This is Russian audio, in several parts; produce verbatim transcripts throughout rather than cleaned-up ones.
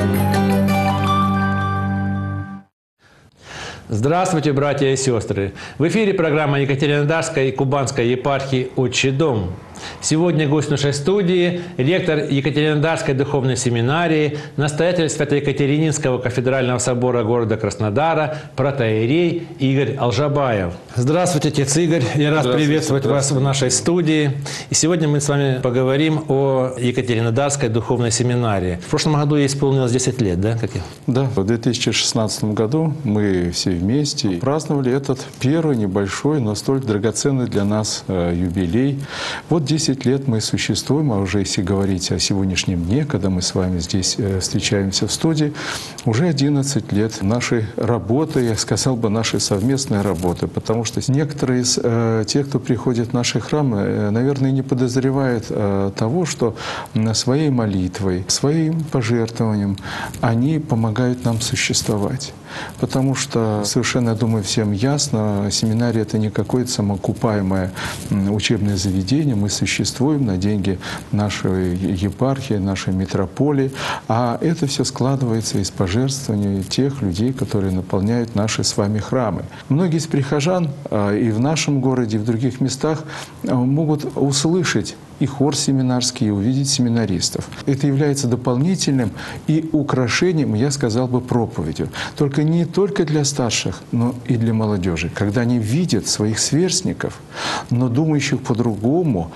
Здравствуйте, братья и сестры! В эфире программа Екатеринодарской и Кубанской епархии «Отчий дом». Сегодня гость нашей студии – ректор Екатеринодарской духовной семинарии, настоятель Свято-Екатерининского кафедрального собора города Краснодара, протоиерей Игорь Алжабаев. Здравствуйте, отец Игорь! Я рад приветствовать вас в нашей студии. И сегодня мы с вами поговорим о Екатеринодарской духовной семинарии. В прошлом году ей исполнилось десять лет, да? Как я? Да, в две тысячи шестнадцатом году мы все вместе праздновали этот первый небольшой, но столь драгоценный для нас юбилей. Вот десять лет мы существуем, а уже если говорить о сегодняшнем дне, когда мы с вами здесь встречаемся в студии, уже одиннадцать лет нашей работы, я сказал бы, нашей совместной работы, потому что некоторые из э, тех, кто приходит в наши храмы, э, наверное, не подозревают э, того, что своей молитвой, своим пожертвованием они помогают нам существовать. Потому что совершенно, я думаю, всем ясно, семинария – это не какое-то самоокупаемое учебное заведение. Мы существуем на деньги нашей епархии, нашей митрополии. А это все складывается из пожертвований тех людей, которые наполняют наши с вами храмы. Многие из прихожан и в нашем городе, и в других местах могут услышать и хор семинарский, и увидеть семинаристов. Это является дополнительным и украшением, я сказал бы, проповедью. Только не только для старших, но и для молодежи. Когда они видят своих сверстников, но думающих по-другому,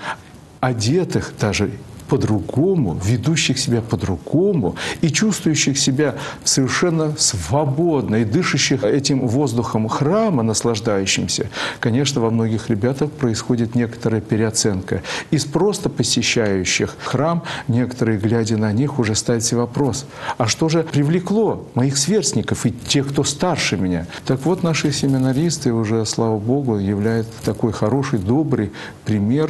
одетых даже по-другому, ведущих себя по-другому и чувствующих себя совершенно свободно и дышащих этим воздухом храма, наслаждающимся, конечно, во многих ребятах происходит некоторая переоценка. Из просто посещающих храм, некоторые, глядя на них, уже ставят себе вопрос, а что же привлекло моих сверстников и тех, кто старше меня? Так вот, наши семинаристы уже, слава Богу, являются такой хороший, добрый пример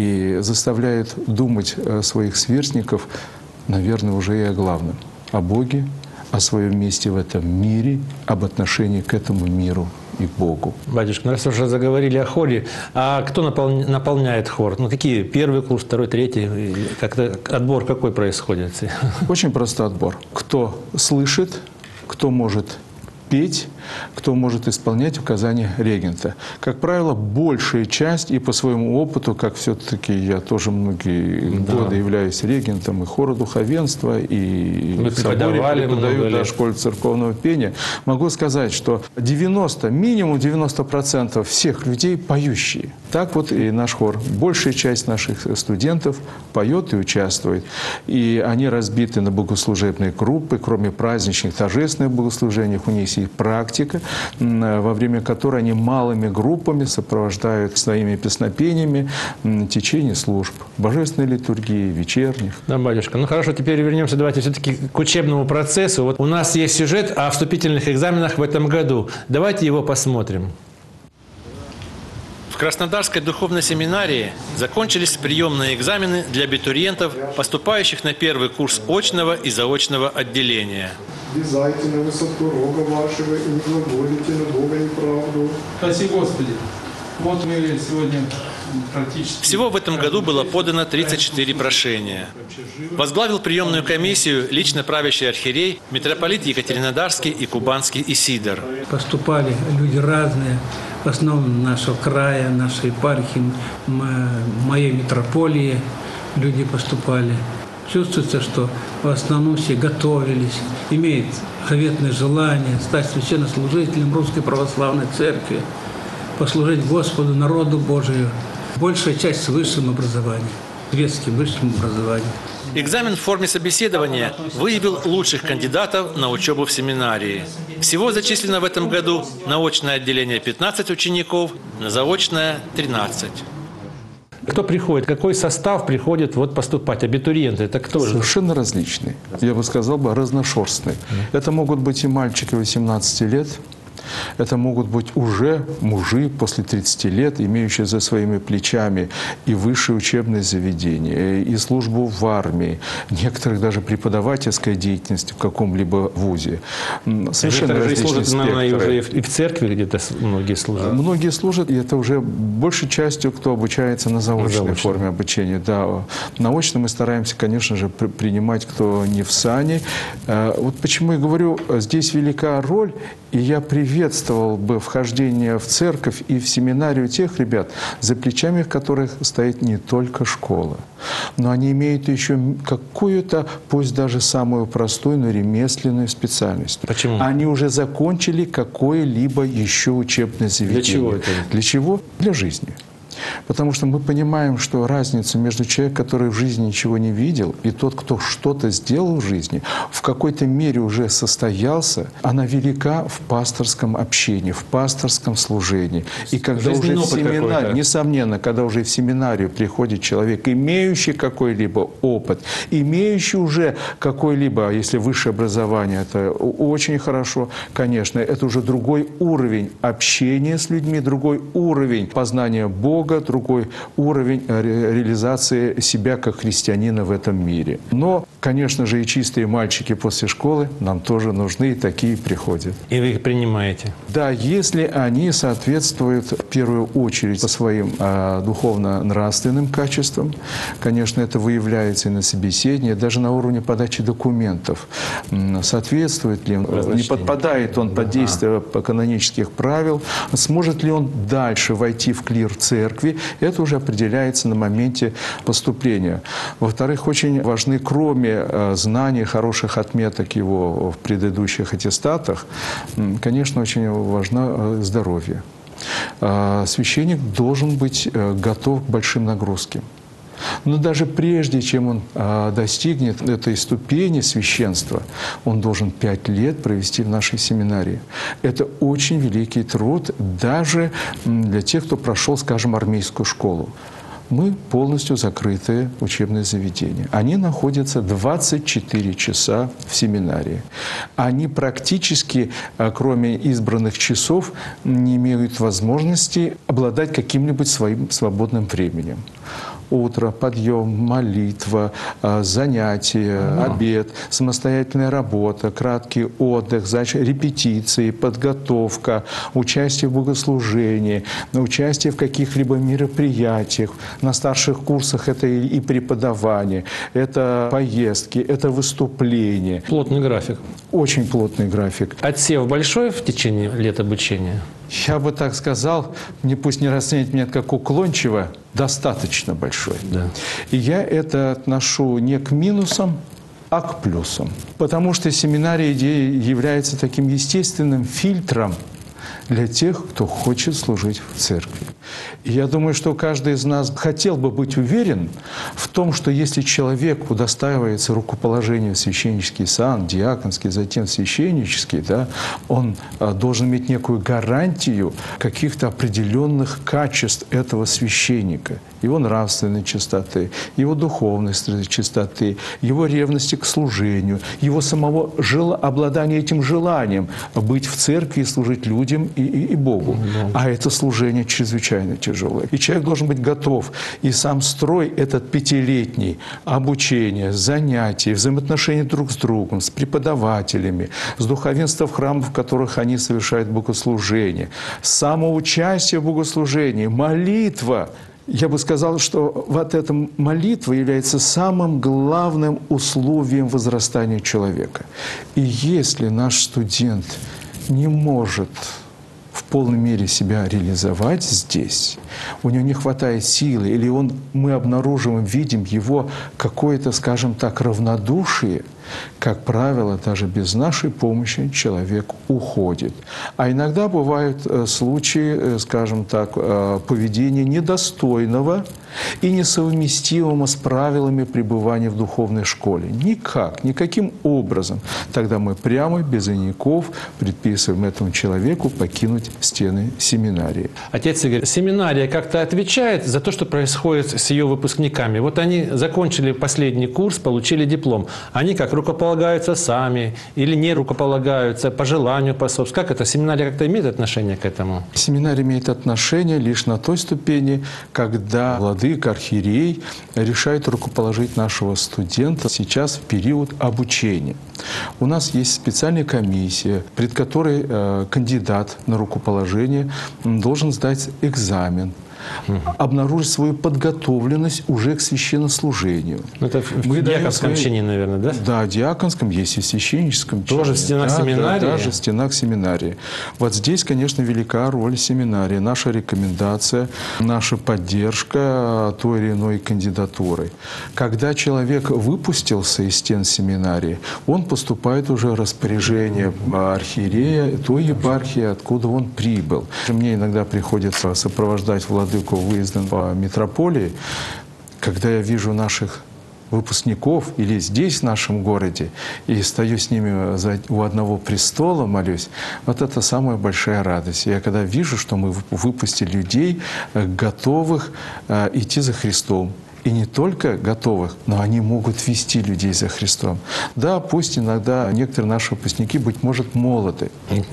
и заставляют думать своих сверстников, наверное, уже и о главном. О Боге, о своем месте в этом мире, об отношении к этому миру и к Богу. Батюшка, ну раз уже заговорили о хоре, а кто напол... наполняет хор? Ну какие? Первый курс, второй, третий? Как-то отбор какой происходит? Очень простой отбор. Кто слышит, кто может петь, кто может исполнять указания регента. Как правило, большая часть, и по своему опыту, как все-таки я тоже многие да. годы являюсь регентом и хора духовенства, и Вы в соборе преподаю да, школе церковного пения, могу сказать, что девяносто, минимум девяносто процентов всех людей поющие. Так вот и наш хор. Большая часть наших студентов поет и участвует. И они разбиты на богослужебные группы, кроме праздничных, торжественных богослужений, у них есть практика, во время которой они малыми группами сопровождают своими песнопениями течение служб, божественной литургии, вечерних. Да, батюшка. Ну хорошо, теперь вернемся, давайте все-таки к учебному процессу. Вот у нас есть сюжет о вступительных экзаменах в этом году. Давайте его посмотрим. В Краснодарской духовной семинарии закончились приемные экзамены для абитуриентов, поступающих на первый курс очного и заочного отделения. Влезайте на высоту рога вашего и не глаголите на Бога неправду. Спаси Господи. Вот мы сегодня практически... Всего в этом году было подано тридцать четыре прошения. Возглавил приемную комиссию лично правящий архиерей, митрополит Екатеринодарский и Кубанский Исидор. Поступали люди разные, в основном нашего края, нашей епархии, моей митрополии люди поступали. Чувствуется, что в основном все готовились, имеют заветное желание стать священнослужителем Русской Православной Церкви, послужить Господу, народу Божию. Большая часть с высшим образованием, светским высшим образованием. Экзамен в форме собеседования выявил лучших кандидатов на учебу в семинарии. Всего зачислено в этом году на очное отделение пятнадцать учеников, на заочное – тринадцать. Кто приходит? Какой состав приходит вот поступать? Абитуриенты? Это кто же? Совершенно различные. Я бы сказал, бы разношерстные. Это могут быть и мальчики восемнадцати лет, Это могут быть уже мужи после тридцати лет, имеющие за своими плечами и высшее учебное заведение, и службу в армии, некоторых даже преподавательская деятельность в каком-либо вузе. Совершенно различные служат, наверное, спектры. уже и в церкви где-то многие служат. Многие служат, и это уже большей частью, кто обучается на заочной Заочно. форме обучения. Да. Наочно мы стараемся, конечно же, при- принимать, кто не в сане. Э, Вот почему я говорю, здесь велика роль, и я приветствовал бы вхождение в церковь и в семинарию тех ребят, за плечами которых стоит не только школа, но они имеют еще какую-то, пусть даже самую простую, но ремесленную специальность. Почему? Они уже закончили какое-либо еще учебное заведение. Для чего это? Для чего? Для жизни. Потому что мы понимаем, что разница между человеком, который в жизни ничего не видел, и тот, кто что-то сделал в жизни, в какой-то мере уже состоялся, она велика в пасторском общении, в пасторском служении. И когда уже в семинарию, несомненно, когда уже в семинарию приходит человек, имеющий какой-либо опыт, имеющий уже какой-либо, если высшее образование, это очень хорошо, конечно, это уже другой уровень общения с людьми, другой уровень познания Бога, другой уровень ре- реализации себя как христианина в этом мире. Но, конечно же, и чистые мальчики после школы нам тоже нужны, и такие приходят. И вы их принимаете? Да, если они соответствуют в первую очередь по своим а, духовно-нравственным качествам, конечно, это выявляется и на собеседовании, даже на уровне подачи документов. М, Соответствует ли он, не подпадает он под действие канонических правил, сможет ли он дальше войти в клир церкви, это уже определяется на моменте поступления. Во-вторых, очень важны, кроме э, знаний, хороших отметок его в предыдущих аттестатах, м, конечно, очень важно э, здоровье. Э, Священник должен быть э, готов к большим нагрузкам. Но даже прежде, чем он а, достигнет этой ступени священства, он должен пять лет провести в нашей семинарии. Это очень великий труд даже для тех, кто прошел, скажем, армейскую школу. Мы полностью закрытое учебное заведение. Они находятся двадцать четыре часа в семинарии. Они практически, кроме избранных часов, не имеют возможности обладать каким-нибудь своим свободным временем. Утро, подъем, молитва, занятия, обед, самостоятельная работа, краткий отдых, значит, репетиции, подготовка, участие в богослужении, участие в каких-либо мероприятиях. На старших курсах это и преподавание, это поездки, это выступления. Плотный график. Очень плотный график. Отсев большой в течение лет обучения? Я бы так сказал, мне пусть не расценить меня как уклончиво, достаточно большой. Да. И я это отношу не к минусам, а к плюсам. Потому что семинария является таким естественным фильтром для тех, кто хочет служить в церкви. И я думаю, что каждый из нас хотел бы быть уверен в том, что если человек удостаивается рукоположения в священнический сан, диаконский, затем священнический, да, он а, должен иметь некую гарантию каких-то определенных качеств этого священника. Его нравственной чистоты, его духовной чистоты, его ревности к служению, его самого жел... обладания этим желанием быть в церкви и служить людям и, и, и Богу. Mm-hmm. А это служение чрезвычайно тяжелое. И человек должен быть готов. И сам строй этот пятилетний обучение, занятия, взаимоотношения друг с другом, с преподавателями, с духовенством в храмах, в которых они совершают богослужение, самоучастие в богослужении, молитва. Я бы сказал, что вот эта молитва является самым главным условием возрастания человека. И если наш студент не может в полной мере себя реализовать здесь, у него не хватает силы, или он, мы обнаруживаем, видим его какое-то, скажем так, равнодушие, как правило, даже без нашей помощи человек уходит. А иногда бывают случаи, скажем так, поведения недостойного и несовместимого с правилами пребывания в духовной школе. Никак, никаким образом. Тогда мы прямо, без иняков, предписываем этому человеку покинуть стены семинарии. Отец Игорь, семинария как-то отвечает за то, что происходит с ее выпускниками? Вот они закончили последний курс, получили диплом. Они, как рукополагаются сами или не рукополагаются по желанию, по собственному? Как это? Семинария как-то имеет отношение к этому? Семинария имеет отношение лишь на той ступени, когда владыка, архиерей решает рукоположить нашего студента сейчас в период обучения. У нас есть специальная комиссия, пред которой э, кандидат на рукоположение должен сдать экзамен, обнаружить свою подготовленность уже к священнослужению. Это в Мы диаконском свои... чине, наверное, да? Да, в диаконском есть и в священническом чине. Тоже в стенах да, семинарии? Да, даже в стенах семинарии. Вот здесь, конечно, велика роль семинарии. Наша рекомендация, наша поддержка той или иной кандидатуры. Когда человек выпустился из стен семинарии, он поступает уже в распоряжение архиерея той епархии, откуда он прибыл. Мне иногда приходится сопровождать владыку выездом по митрополии, когда я вижу наших выпускников или здесь, в нашем городе, и стою с ними за, у одного престола, молюсь, вот это самая большая радость. Я когда вижу, что мы выпустили людей, готовых э, идти за Христом. И не только готовых, но они могут вести людей за Христом. Да, пусть иногда некоторые наши выпускники, быть может, молоды.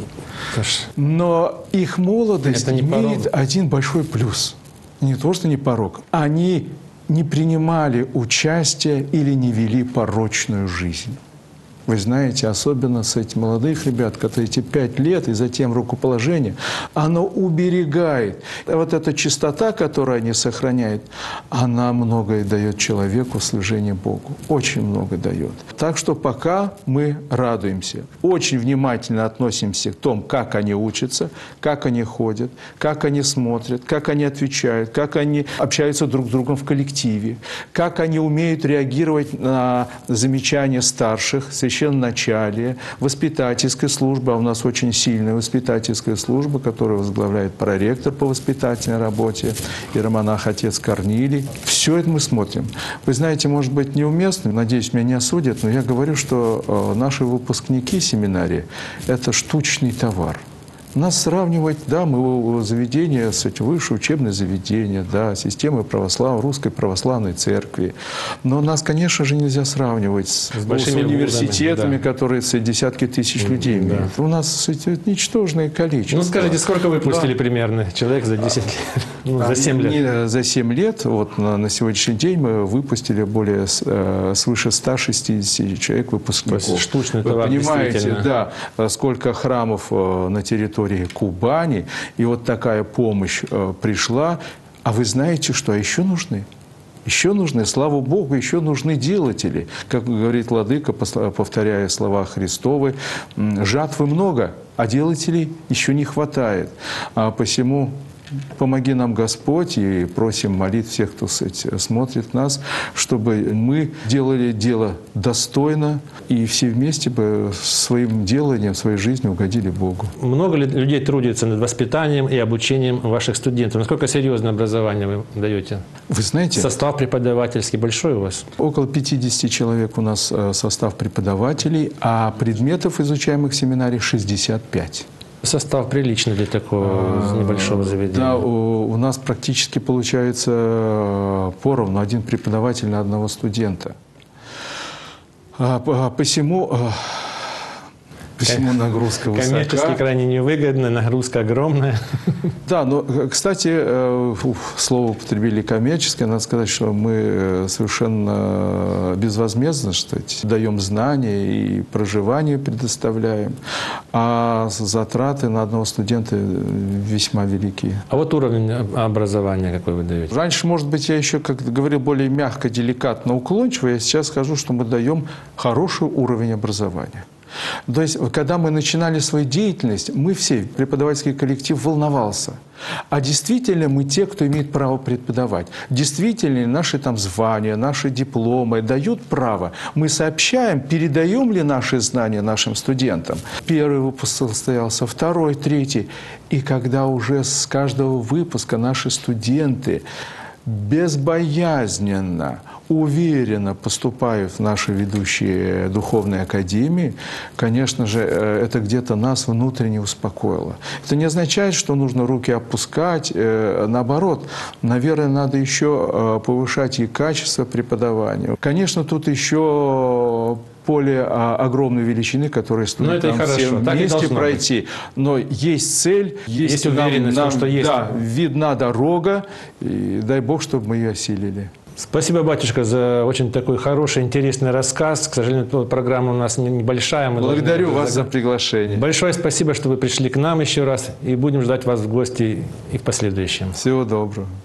Но их молодость имеет один большой плюс. Не то, что не порок. Они не принимали участие или не вели порочную жизнь. Вы знаете, особенно с этих молодых ребят, которые эти пять лет и затем рукоположение, оно уберегает. Вот эта чистота, которую они сохраняют, она многое дает человеку в служении Богу. Очень много дает. Так что пока мы радуемся, очень внимательно относимся к тому, как они учатся, как они ходят, как они смотрят, как они отвечают, как они общаются друг с другом в коллективе, как они умеют реагировать на замечания старших, священноначалие, воспитательская служба. А у нас очень сильная воспитательская служба, которую возглавляет проректор по воспитательной работе, иеромонах отец Корнилий. Все это мы смотрим. Вы знаете, может быть, неуместно, надеюсь, меня не осудят, но я говорю, что наши выпускники семинарии – это штучный товар. Нас сравнивать, да, мы заведения, высшее учебное заведение, да, системы православ... русской православной церкви. Но нас, конечно же, нельзя сравнивать с, с большими университетами, да, которые десятки тысяч людей имеют. Да. У нас ничтожное количество. Ну, скажите, сколько выпустили, да, примерно человек за десять лет? Ну, за семь лет? Не, за семь лет. Вот на, на сегодняшний день мы выпустили более э, свыше ста шестидесяти человек выпускников. Штучный товар. Вы понимаете, да, сколько храмов э, на территории Кубани, и вот такая помощь э, пришла. А вы знаете, что еще нужны? Еще нужны, слава Богу, еще нужны делатели. Как говорит владыка, повторяя слова Христовы, жатвы много, а делателей еще не хватает. А посему помоги нам, Господь, и просим молитв всех, кто смотрит нас, чтобы мы делали дело достойно, и все вместе бы своим деланием, своей жизнью угодили Богу. Много ли людей трудится над воспитанием и обучением ваших студентов? Насколько серьезное образование вы даете? Вы знаете, состав преподавательский большой у вас? Около пятидесяти человек у нас состав преподавателей, а предметов, изучаемых в семинаре, шестьдесят пять. Состав приличный для такого а, небольшого заведения. Да, у, у нас практически получается поровну, один преподаватель на одного студента. А, по, посему, а, посему нагрузка высока. Коммерчески крайне невыгодно, нагрузка огромная. Да, но, кстати, слово употребили коммерческое. Надо сказать, что мы совершенно безвозмездно, что даем знания и проживание предоставляем, а затраты на одного студента весьма велики. А вот уровень образования какой вы даете? Раньше, может быть, я еще, как говорил, более мягко, деликатно, уклончиво. Я сейчас скажу, что мы даем хороший уровень образования. То есть, когда мы начинали свою деятельность, мы все, преподавательский коллектив, волновался. А действительно мы те, кто имеет право преподавать? Действительно наши там звания, наши дипломы дают право? Мы сообщаем, передаем ли наши знания нашим студентам? Первый выпуск состоялся, второй, третий. И когда уже с каждого выпуска наши студенты безбоязненно, уверенно поступают в наши ведущие духовные академии, конечно же, это где-то нас внутренне успокоило. Это не означает, что нужно руки опускать. Наоборот, наверное, надо еще повышать и качество преподавания. Конечно, тут еще поле а, огромной величины, которое стоит это и нам хорошо. всем Так и вместе должно пройти. быть. Но есть цель, есть, Есть уверенность, нам, что есть. Да, видна дорога, и дай Бог, чтобы мы ее осилили. Спасибо, батюшка, за очень такой хороший, интересный рассказ. К сожалению, программа у нас небольшая. Мы Благодарю должны... вас за приглашение. Большое спасибо, что вы пришли к нам еще раз. И будем ждать вас в гости и в последующем. Всего доброго.